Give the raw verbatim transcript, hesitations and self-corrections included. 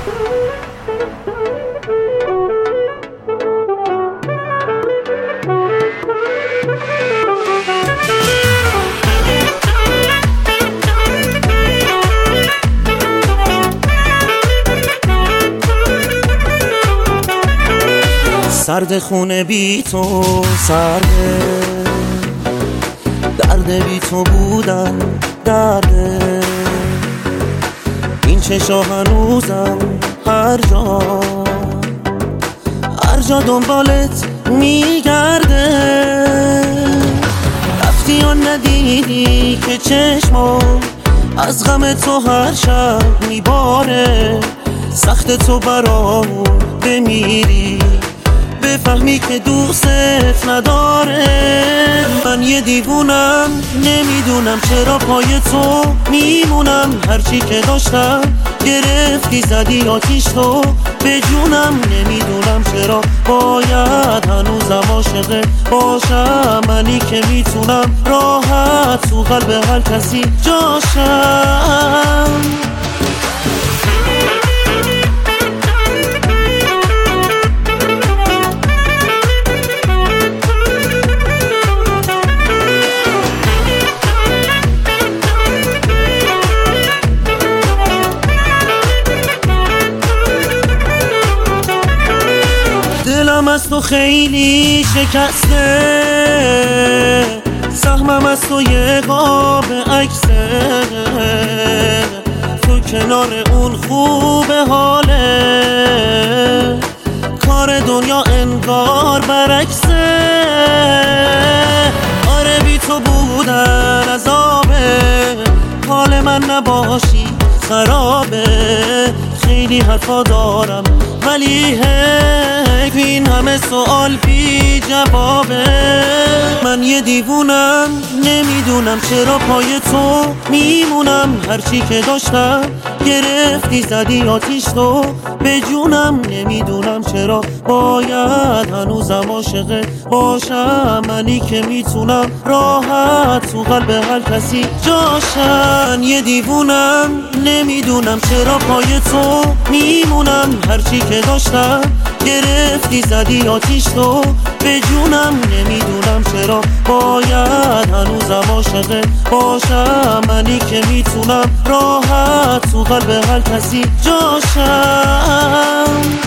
سرد خونه بی تو سرده، درد بی تو بودن درده، این چشا هنوزم هر جا هر جا دنبالت میگرده. رفتی یا ندیدی که چشمم از غم تو هر شب میباره، سخت تو برام بمیری بفهمی که دوستت نداره. من یه دیوونم نمیدونم چرا پای تو میمونم، هرچی که داشتم گرفتی زدی آتیش تو به جونم. نمیدونم چرا باید هنوزم عاشق باشم، منی که میتونم راحت تو قلب هر کسی جاشم. دلم از تو خیلی شکسته، سهمم از تو یه قاب عکسه، تو کنار اون خوبه حاله، کار دنیا انگار برعکسه. آره بی تو بودن عذابه، حال من نباشی خرابه. خیلی حرفا دارم ولی هک این همه سوال بی جوابه. من یه دیوونم نمیدونم چرا پای تو میمونم، هرچی که داشتم گرفتی زدی آتیش تو به جونم. نمیدونم چرا باید هنوزم عاشق باشم، منی که میتونم راحت تو قلب هر کسی جاشم. یه دیوونم نمیدونم چرا پای تو میمونم، هرچی که داشتم گرفتی زدی آتیش تو به جونم. نمیدونم چرا باید هنوزم عاشق باشم، منی که میتونم راحت تو قلب هر کسی جاشم.